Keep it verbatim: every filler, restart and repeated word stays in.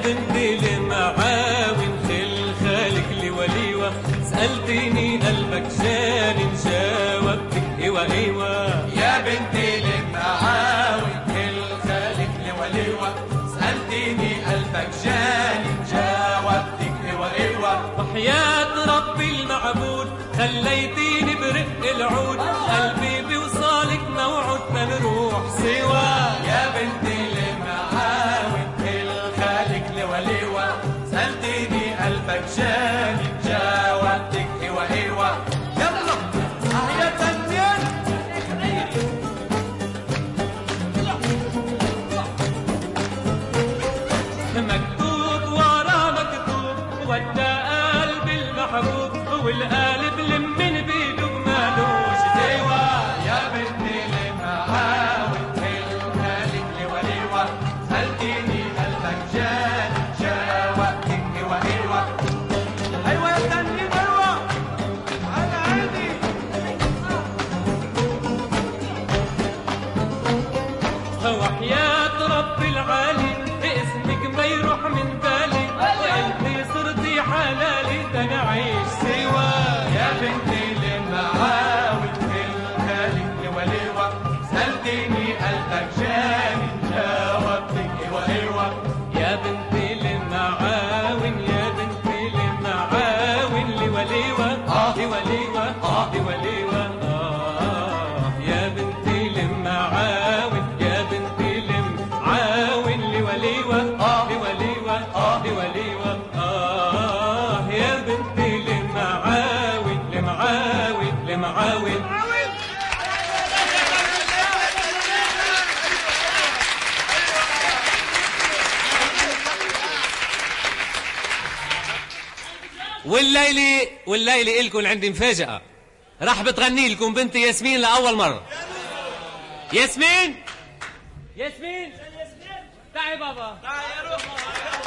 بنتي المعاون خل خالك لوليوة، سألتني قلبك جاني جاوبتك ايوه ايوه. يا بنتي المعاون خل خالك لوليوة، سألتني قلبك جاني جاوبتك ايوه ايوه. وحياة ربي المعبود خليتيني برق العود، قلبي بوصالك موعود بنروح سوا. يا بنتي المعاون خل خالك لوليوة، سألتني قلبك جاني جاوبتك ايوه ايوه. يلا يا تنين مكتوب ورا مكتوب ودى قلبي المحبوب، والقلب لمن بيده مالوش دوا. يا بنتي المعاون خل خالك لوليوة، سألتني قلبك جاني جاوبتك ايوه ايوه. ايوه يا تنين ايوه على عيني. وحياة رب العالي باسمك ما يروح من بالي، وقلبي صرتي حلالي ده نعيش سوا. يا بنتي المعاون خل خالك لوليوة، سألتني قلبك جاني جاوبتك ايوه ايوه. يا بنتي المعاون يا بنتي المعاون لوليوة آه. لوليوة آه. لوليوة آه. يا بنتي المعاون يا بنتي المعاون لوليوة آه. لوليوة آه. لوليوة آه. يا بنتي المعاون المعاون المعاون. والليلة والليلة إلكم عندي مفاجأة، راح بتغني لكم بنتي ياسمين لأول مرة. ياسمين ياسمين تعي بابا.